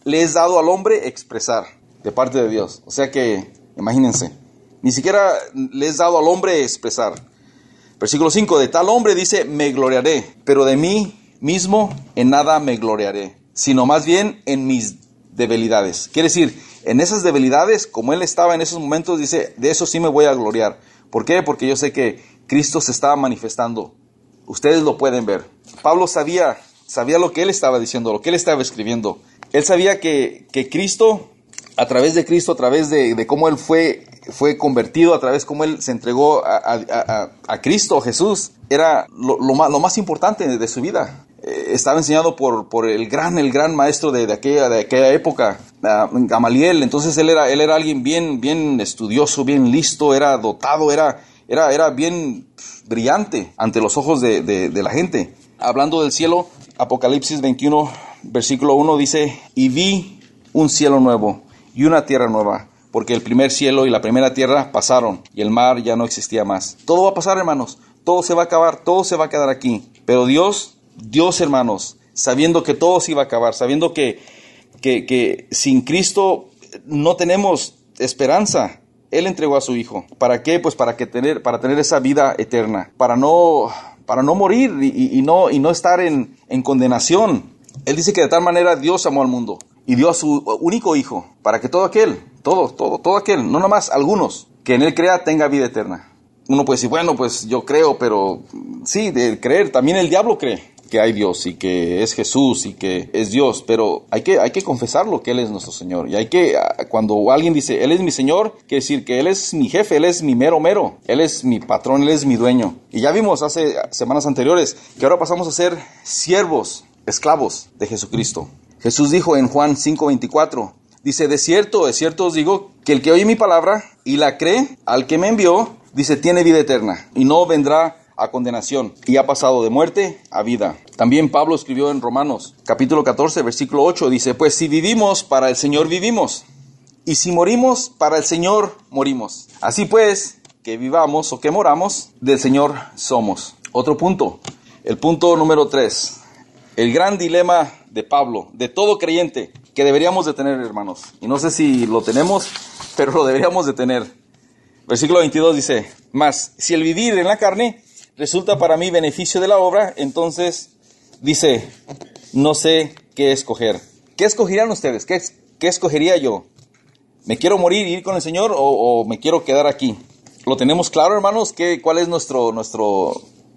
le es dado al hombre expresar de parte de Dios. O sea que, imagínense, ni siquiera le es dado al hombre expresar. Versículo cinco, de tal hombre dice, me gloriaré, pero de mí mismo en nada me gloriaré, sino más bien en mis debilidades. Quiere decir, en esas debilidades, como él estaba en esos momentos, dice, de eso sí me voy a gloriar. ¿Por qué? Porque yo sé que Cristo se estaba manifestando. Ustedes lo pueden ver. Pablo sabía, sabía lo que él estaba diciendo, lo que él estaba escribiendo. Él sabía que, que Cristo, a través de Cristo, a través de, de cómo él fue, fue convertido, a través de cómo él se entregó a, a, a, a Cristo, a Jesús, era lo, lo, más, lo más importante de, de su vida. Eh, estaba enseñado por, por el gran, el gran maestro de, de, aquella, de aquella época, uh, Gamaliel. Entonces él era, él era alguien bien, bien estudioso, bien listo, era dotado, era, era, era bien brillante ante los ojos de, de, de la gente. Hablando del cielo, Apocalipsis veintiuno, versículo uno dice, y vi un cielo nuevo y una tierra nueva, porque el primer cielo y la primera tierra pasaron y el mar ya no existía más. Todo va a pasar, hermanos, todo se va a acabar, todo se va a quedar aquí. Pero Dios, Dios, hermanos, sabiendo que todo se iba a acabar, sabiendo que, que, que sin Cristo no tenemos esperanza, Él entregó a su Hijo. ¿Para qué? Pues para que tener, para tener esa vida eterna, para no, para no morir y, y, no, y no estar en, en condenación. Él dice que de tal manera Dios amó al mundo y dio a su único Hijo, para que todo aquel, todo, todo, todo aquel, no nomás algunos, que en Él crea tenga vida eterna. Uno puede decir, bueno, pues yo creo, pero sí, de creer, también el diablo cree que hay Dios y que es Jesús y que es Dios, pero hay que, hay que confesarlo que Él es nuestro Señor. Y hay que, cuando alguien dice, Él es mi Señor, quiere decir que Él es mi jefe, Él es mi mero mero, Él es mi patrón, Él es mi dueño. Y ya vimos hace semanas anteriores que ahora pasamos a ser siervos, esclavos de Jesucristo. Jesús dijo en Juan cinco veinticuatro, dice, de cierto, de cierto os digo, que el que oye mi palabra y la cree al que me envió, dice, tiene vida eterna y no vendrá a condenación, y ha pasado de muerte a vida. También Pablo escribió en Romanos, capítulo catorce, versículo ocho, dice, pues si vivimos, para el Señor vivimos, y si morimos, para el Señor morimos. Así pues, que vivamos o que moramos, del Señor somos. Otro punto, el punto número tres, el gran dilema de Pablo, de todo creyente, que deberíamos de tener, hermanos. Y no sé si lo tenemos, pero lo deberíamos de tener. Versículo veintidós dice, mas si el vivir en la carne resulta para mí beneficio de la obra, entonces dice, no sé qué escoger. ¿Qué escogerían ustedes? ¿Qué, qué escogería yo? ¿Me quiero morir y ir con el Señor o, o me quiero quedar aquí? ¿Lo tenemos claro, hermanos? ¿Qué, ¿Cuál es nuestro, nuestro,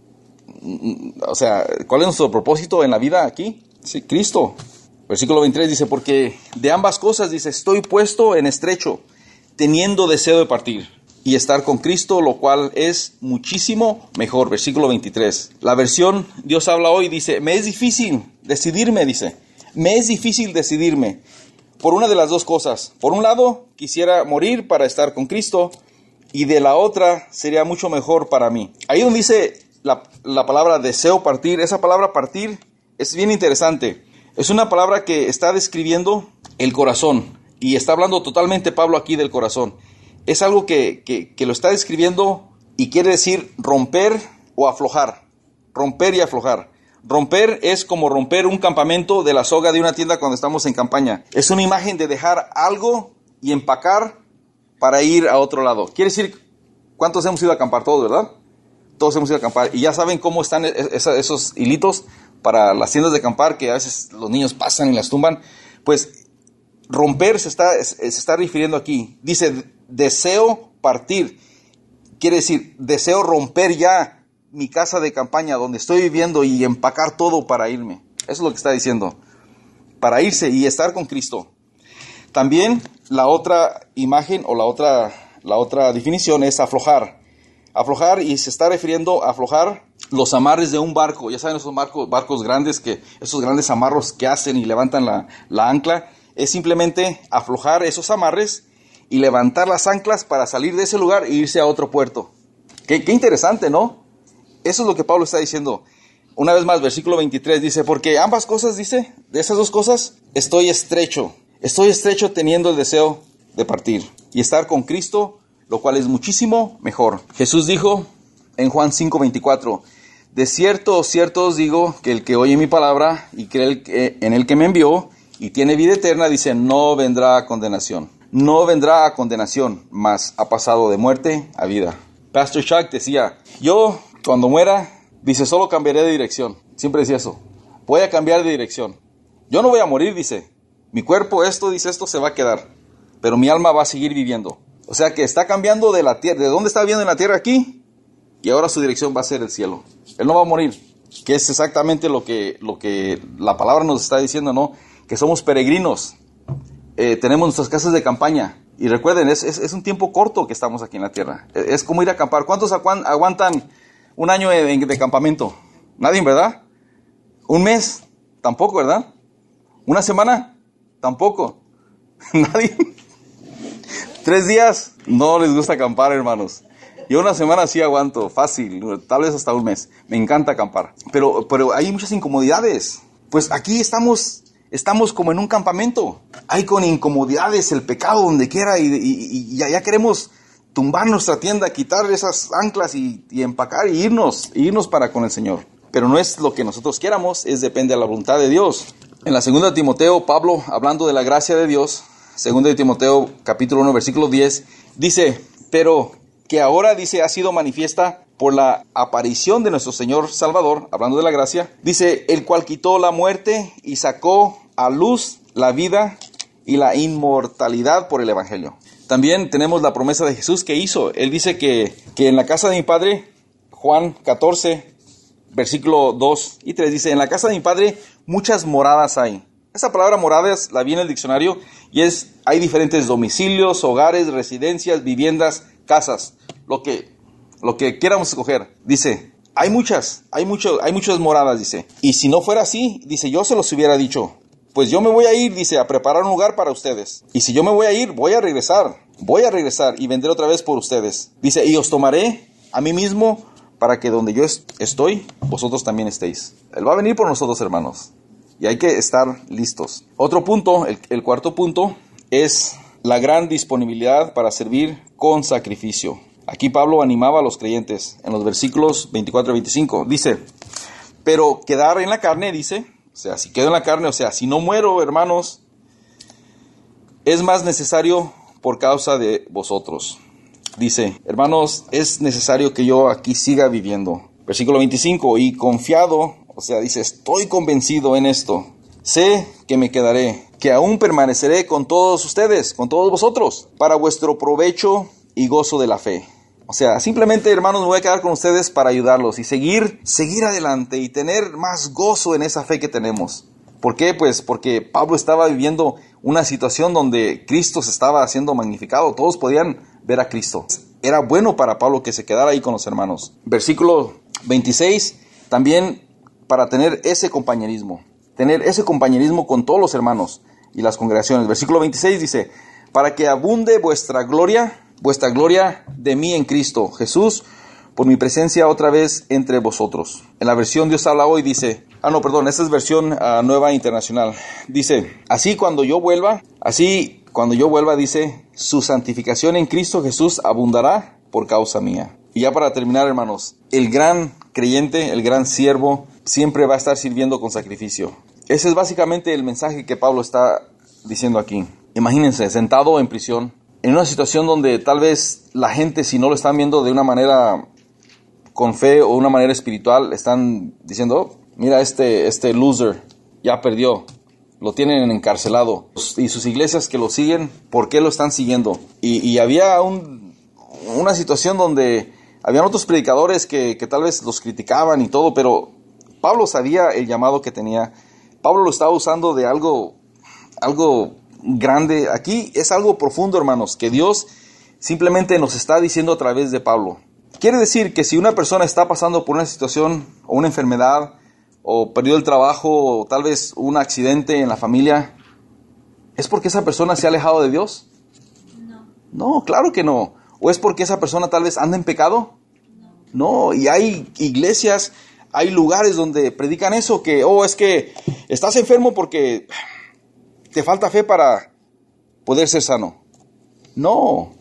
o sea, cuál es nuestro propósito en la vida aquí? Sí, Cristo. Versículo veintitrés dice, porque de ambas cosas, dice, estoy puesto en estrecho, teniendo deseo de partir y estar con Cristo, lo cual es muchísimo mejor. Versículo veintitrés. La versión Dios habla hoy dice, me es difícil decidirme, dice, me es difícil decidirme por una de las dos cosas. Por un lado, quisiera morir para estar con Cristo, y de la otra sería mucho mejor para mí. Ahí donde dice la, la palabra deseo partir, esa palabra partir es bien interesante. Es una palabra que está describiendo el corazón, y está hablando totalmente Pablo aquí del corazón. Es algo que, que, que lo está describiendo y quiere decir romper o aflojar. Romper y aflojar. Romper es como romper un campamento de la soga de una tienda cuando estamos en campaña. Es una imagen de dejar algo y empacar para ir a otro lado. Quiere decir, ¿cuántos hemos ido a acampar? Todos, ¿verdad? Todos hemos ido a acampar. Y ya saben cómo están esos hilitos para las tiendas de acampar que a veces los niños pasan y las tumban. Pues romper se está, se está refiriendo aquí. Dice, deseo partir. Quiere decir, deseo romper ya mi casa de campaña donde estoy viviendo y empacar todo para irme. Eso es lo que está diciendo. Para irse y estar con Cristo. También la otra imagen o la otra, la otra definición es aflojar. Aflojar, y se está refiriendo a aflojar los amarres de un barco. Ya saben, esos barcos, barcos grandes, que esos grandes amarros que hacen y levantan la, la ancla. Es simplemente aflojar esos amarres y levantar las anclas para salir de ese lugar e irse a otro puerto. Qué, qué interesante, ¿no? Eso es lo que Pablo está diciendo. Una vez más, versículo veintitrés dice, porque ambas cosas, dice, de esas dos cosas, estoy estrecho. Estoy estrecho teniendo el deseo de partir y estar con Cristo, lo cual es muchísimo mejor. Jesús dijo en Juan cinco veinticuatro, de cierto, cierto os digo, que el que oye mi palabra y cree en el que me envió, y tiene vida eterna, dice, no vendrá a condenación. No vendrá a condenación, mas ha pasado de muerte a vida. Pastor Chuck decía, yo cuando muera, dice, solo cambiaré de dirección. Siempre decía eso. Voy a cambiar de dirección. Yo no voy a morir, dice. Mi cuerpo, esto, dice, esto se va a quedar. Pero mi alma va a seguir viviendo. O sea que está cambiando de la tierra. ¿De dónde está viviendo en la tierra aquí? Y ahora su dirección va a ser el cielo. Él no va a morir. Que es exactamente lo que, lo que la palabra nos está diciendo, ¿no? Que somos peregrinos. Eh, tenemos nuestras casas de campaña. Y recuerden, es, es, es un tiempo corto que estamos aquí en la tierra. Es, es como ir a acampar. ¿Cuántos aguan, aguantan un año de, de campamento? Nadie, ¿verdad? ¿Un mes? Tampoco, ¿verdad? ¿Una semana? Tampoco. Nadie. ¿Tres días? No les gusta acampar, hermanos. Yo una semana sí aguanto, fácil, tal vez hasta un mes. Me encanta acampar. Pero, pero hay muchas incomodidades. Pues aquí estamos, estamos como en un campamento. Hay con incomodidades el pecado donde quiera y, y, y ya, ya queremos tumbar nuestra tienda, quitar esas anclas y, y empacar y irnos, y irnos para con el Señor. Pero no es lo que nosotros quieramos, es depende de la voluntad de Dios. En la segunda de Timoteo, Pablo, hablando de la gracia de Dios, segunda de Timoteo, capítulo uno, versículo diez, dice, pero que ahora, dice, ha sido manifiesta por la aparición de nuestro Señor Salvador, hablando de la gracia, dice, el cual quitó la muerte y sacó a luz la vida y la inmortalidad por el Evangelio. También tenemos la promesa de Jesús que hizo. Él dice que, que en la casa de mi Padre, Juan catorce, versículo dos y tres, dice, en la casa de mi Padre muchas moradas hay. Esa palabra moradas la vi en el diccionario y es, hay diferentes domicilios, hogares, residencias, viviendas, casas, lo que, lo que quieramos escoger. Dice, hay muchas, hay mucho, hay muchas moradas, dice. Y si no fuera así, dice, yo se los hubiera dicho. Pues yo me voy a ir, dice, a preparar un lugar para ustedes. Y si yo me voy a ir, voy a regresar. Voy a regresar y vendré otra vez por ustedes. Dice, y os tomaré a mí mismo para que donde yo est- estoy, vosotros también estéis. Él va a venir por nosotros, hermanos. Y hay que estar listos. Otro punto, el, el cuarto punto, es la gran disponibilidad para servir con sacrificio. Aquí Pablo animaba a los creyentes en los versículos veinticuatro y veinticinco. Dice, pero quedar en la carne, dice, o sea, si quedo en la carne, o sea, si no muero, hermanos, es más necesario por causa de vosotros. Dice, hermanos, es necesario que yo aquí siga viviendo. Versículo veinticinco, y confiado, o sea, dice, estoy convencido en esto. Sé que me quedaré, que aún permaneceré con todos ustedes, con todos vosotros, para vuestro provecho y gozo de la fe. O sea, simplemente, hermanos, me voy a quedar con ustedes para ayudarlos y seguir, seguir adelante y tener más gozo en esa fe que tenemos. ¿Por qué? Pues porque Pablo estaba viviendo una situación donde Cristo se estaba haciendo magnificado. Todos podían ver a Cristo. Era bueno para Pablo que se quedara ahí con los hermanos. Versículo veintiséis, también para tener ese compañerismo. Tener ese compañerismo con todos los hermanos y las congregaciones. Versículo veintiséis dice, para que abunde vuestra gloria, vuestra gloria de mí en Cristo Jesús, por mi presencia otra vez entre vosotros. En la versión Dios habla hoy dice, ah no, perdón, esta es versión uh, nueva internacional. Dice, así cuando yo vuelva, así cuando yo vuelva, dice, su santificación en Cristo Jesús abundará por causa mía. Y ya para terminar, hermanos, el gran creyente, el gran siervo, siempre va a estar sirviendo con sacrificio. Ese es básicamente el mensaje que Pablo está diciendo aquí. Imagínense, sentado en prisión, en una situación donde tal vez la gente, si no lo están viendo de una manera con fe o una manera espiritual, están diciendo, oh, mira, este, este loser ya perdió, lo tienen encarcelado. Y sus iglesias que lo siguen, ¿por qué lo están siguiendo? Y, y había un, una situación donde habían otros predicadores que, que tal vez los criticaban y todo, pero Pablo sabía el llamado que tenía. Pablo lo estaba usando de algo, algo grande. Aquí es algo profundo, hermanos, que Dios simplemente nos está diciendo a través de Pablo. Quiere decir que si una persona está pasando por una situación o una enfermedad o perdió el trabajo o tal vez un accidente en la familia, ¿es porque esa persona se ha alejado de Dios? No. No, claro que no. ¿O es porque esa persona tal vez anda en pecado? No. No, y hay iglesias, hay lugares donde predican eso, que, oh, es que estás enfermo porque te falta fe para poder ser sano. No.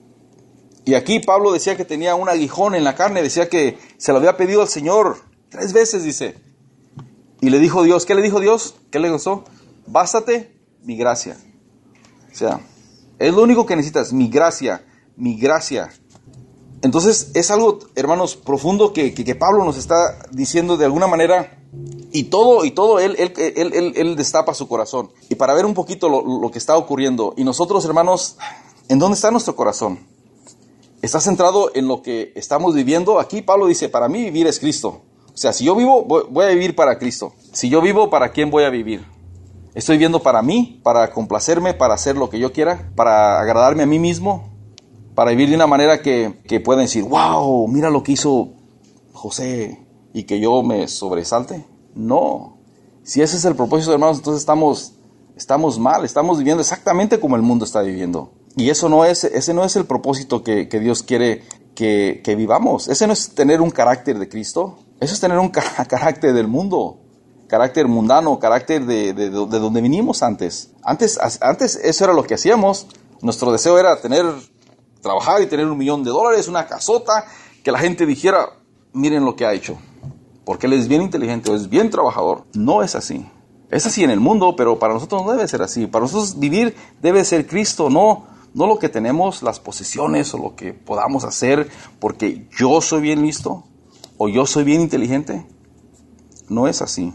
Y aquí Pablo decía que tenía un aguijón en la carne, decía que se lo había pedido al Señor tres veces, dice. Y le dijo Dios, ¿qué le dijo Dios? ¿Qué le gustó? bástate mi gracia. O sea, es lo único que necesitas, mi gracia, mi gracia. Entonces es algo, hermanos, profundo que, que, que Pablo nos está diciendo de alguna manera, y todo, y todo él, él, él, él, él destapa su corazón. Y para ver un poquito lo, lo que está ocurriendo. Y nosotros, hermanos, ¿en dónde está nuestro corazón? ¿Está centrado en lo que estamos viviendo? Aquí Pablo dice, para mí vivir es Cristo. O sea, si yo vivo, voy, voy a vivir para Cristo. Si yo vivo, ¿para quién voy a vivir? ¿Estoy viviendo para mí, para complacerme, para hacer lo que yo quiera, para agradarme a mí mismo, para vivir de una manera que, que puedan decir, wow, mira lo que hizo José, y que yo me sobresalte? No. Si ese es el propósito, hermanos, entonces estamos, estamos mal, estamos viviendo exactamente como el mundo está viviendo. Y eso no es, ese no es el propósito que, que Dios quiere que, que vivamos. Ese no es tener un carácter de Cristo, eso es tener un car- carácter del mundo. Carácter mundano, carácter de, de, de, de donde vinimos antes. antes. Antes eso era lo que hacíamos. Nuestro deseo era tener, trabajar y tener un millón de dólares, una casota, que la gente dijera, miren lo que ha hecho. Porque él es bien inteligente, es bien trabajador. No es así. Es así en el mundo, pero para nosotros no debe ser así. Para nosotros vivir debe ser Cristo, no, no lo que tenemos, las posesiones o lo que podamos hacer, porque yo soy bien listo o yo soy bien inteligente. No es así.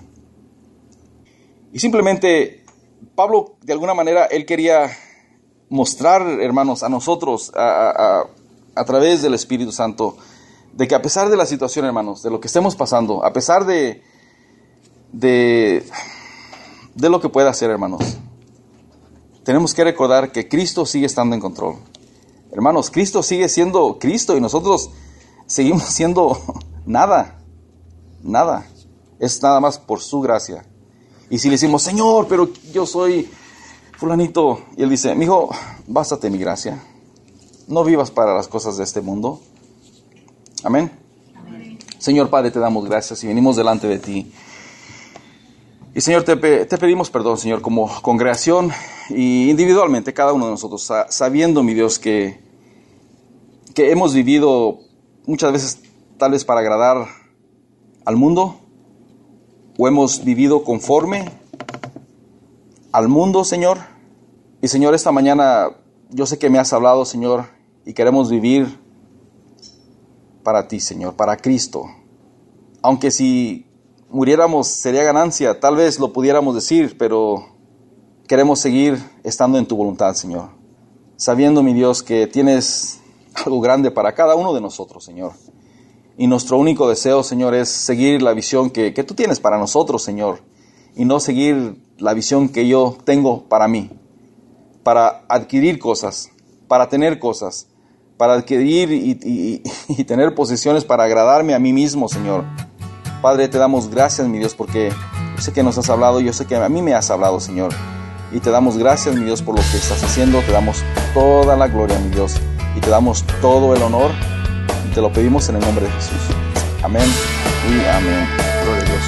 Y simplemente, Pablo, de alguna manera, él quería mostrar, hermanos, a nosotros, a, a, a través del Espíritu Santo, de que a pesar de la situación, hermanos, de lo que estemos pasando, a pesar de, de, de lo que pueda hacer, hermanos, tenemos que recordar que Cristo sigue estando en control. Hermanos, Cristo sigue siendo Cristo y nosotros seguimos siendo nada, nada. Es nada más por su gracia. Y si le decimos, Señor, pero yo soy fulanito, y él dice, mijo, bástate mi gracia. No vivas para las cosas de este mundo. Amén. Amén. Señor Padre, te damos gracias y venimos delante de ti. Y Señor, te, te pedimos perdón, Señor, como congregación y individualmente, cada uno de nosotros, sabiendo, mi Dios, que, que hemos vivido muchas veces tal vez para agradar al mundo, o hemos vivido conforme al mundo, Señor. Y Señor, esta mañana yo sé que me has hablado, Señor, y queremos vivir para ti, Señor, para Cristo. Aunque si muriéramos sería ganancia, tal vez lo pudiéramos decir, pero queremos seguir estando en tu voluntad, Señor. Sabiendo, mi Dios, que tienes algo grande para cada uno de nosotros, Señor. Y nuestro único deseo, Señor, es seguir la visión que, que tú tienes para nosotros, Señor. Y no seguir la visión que yo tengo para mí. Para adquirir cosas, para tener cosas, para adquirir y, y, y tener posesiones para agradarme a mí mismo, Señor. Padre, te damos gracias, mi Dios, porque yo sé que nos has hablado, yo sé que a mí me has hablado, Señor. Y te damos gracias, mi Dios, por lo que estás haciendo. Te damos toda la gloria, mi Dios. Y te damos todo el honor. Te lo pedimos en el nombre de Jesús. Amén y amén. Gloria a Dios.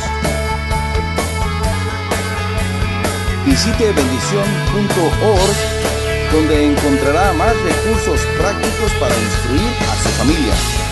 Visite bendición punto org, donde encontrará más recursos prácticos para instruir a su familia.